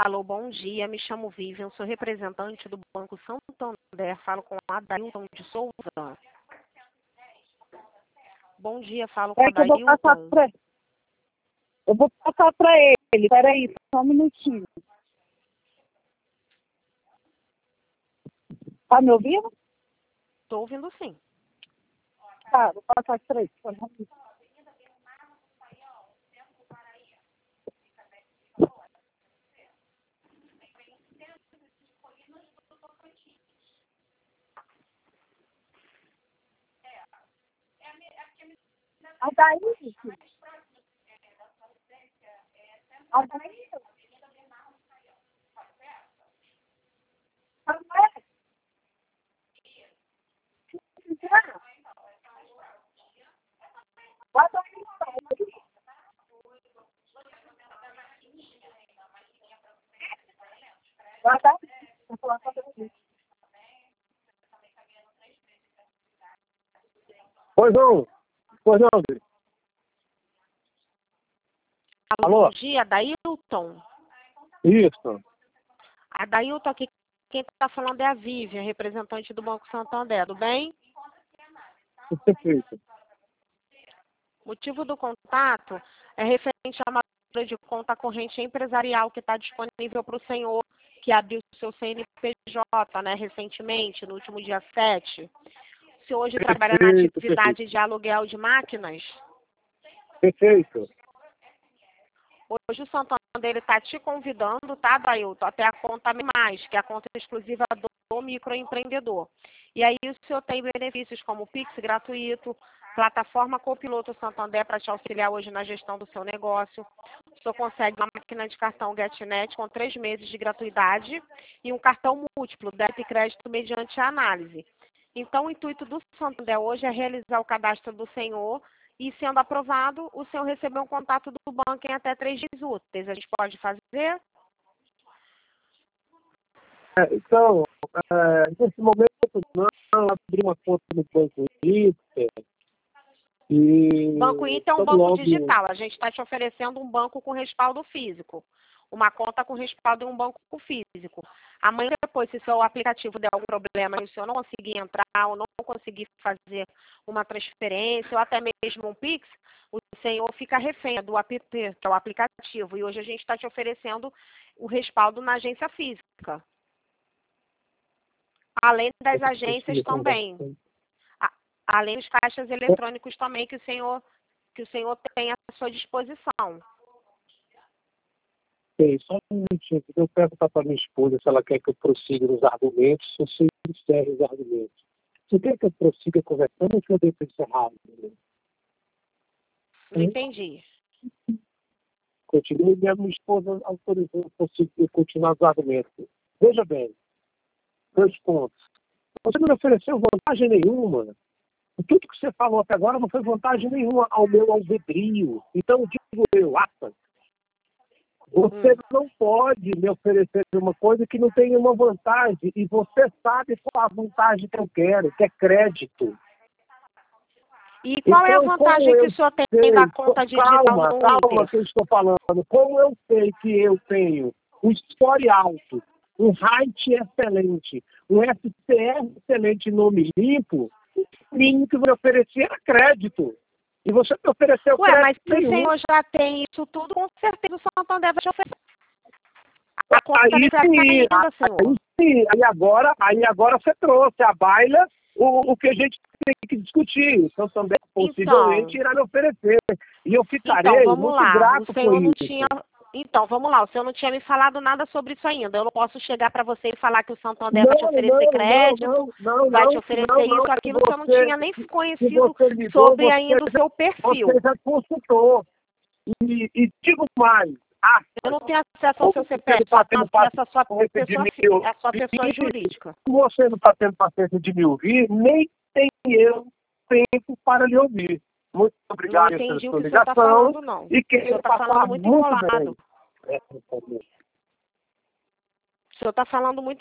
Alô, bom dia, me chamo Vivian, sou representante do Banco Santander, falo com a Adailton de Souza. Bom dia, falo com a Adailton. Eu vou passar para ele, peraí, só um minutinho. Tá me ouvindo? Estou ouvindo sim. Tá, vou passar para ele. Adailton. Pois não, André. Alô, bom dia, Adailton. Isso. Adailton, aqui quem está falando é a Vivian, representante do Banco Santander, tudo bem? Perfeito. O motivo do contato é referente a uma abertura de conta corrente empresarial que está disponível para o senhor que abriu o seu CNPJ, né, recentemente, no último dia 7. O senhor hoje trabalha na atividade de aluguel de máquinas? Perfeito. Hoje o Santander está te convidando, tá, Adailton, até a conta Mais, que é a conta exclusiva do microempreendedor. E aí o senhor tem benefícios como Pix gratuito, plataforma Copiloto Santander para te auxiliar hoje na gestão do seu negócio. O senhor consegue uma máquina de cartão GetNet com 3 meses de gratuidade e um cartão múltiplo, débito e crédito mediante a análise. Então, o intuito do Santander hoje é realizar o cadastro do senhor e, sendo aprovado, o senhor receber um contato do banco em até 3 dias úteis. A gente pode fazer? Então, nesse momento, não, abri uma conta no Banco Inter. Banco Inter é um banco digital. A gente está te oferecendo um banco com respaldo físico. Uma conta com respaldo em um banco físico. Amanhã depois, se o seu aplicativo der algum problema e o senhor não conseguir entrar ou não conseguir fazer uma transferência ou até mesmo um Pix, o senhor fica refém do app, que é o aplicativo. E hoje a gente está te oferecendo o respaldo na agência física. Além das agências também. Além dos caixas eletrônicos também que o senhor tem à sua disposição. Só um minutinho, porque eu perguntar para minha esposa se ela quer que eu prossiga nos argumentos ou se eu encerre os argumentos. Você quer que eu prossiga conversando ou que eu devo encerrar? Não entendi. Continue, minha esposa autorizou eu continuar os argumentos. Veja bem, 2 pontos. Você não me ofereceu vantagem nenhuma. Tudo que você falou até agora não foi vantagem nenhuma ao meu albedrio. Então, digo eu, aspas, você não pode me oferecer uma coisa que não tem nenhuma vantagem. E você sabe qual a vantagem que eu quero, que é crédito. E qual é a vantagem que o senhor tem da conta digital no Inter? Calma que eu estou falando. Como eu sei que eu tenho um score alto, um height excelente, um SCR excelente, nome limpo, o mínimo que eu vou oferecer era crédito. E você me ofereceu crédito. Mas se o senhor já tem isso tudo, com certeza o Santander vai te oferecer. A conta Aí sim, aí agora você trouxe à baila o que a gente tem que discutir. O Santander possivelmente irá me oferecer. E eu ficarei muito grato por isso. Então, vamos lá. O senhor não tinha me falado nada sobre isso ainda. Eu não posso chegar para você e falar que o Santander vai te oferecer crédito, vai te oferecer isso, aquilo que eu não tinha nem conhecido sobre ainda o seu perfil. Você já consultou. E digo mais. Eu não tenho acesso ao seu CPF, só tenho acesso à sua pessoa jurídica. Você não está tendo paciência de me ouvir, nem tem eu tempo para lhe ouvir. Muito obrigado pela sua ligação. Não entendi o que o senhor está falando, não. O senhor está falando muito enrolado. Bem. O senhor está falando muito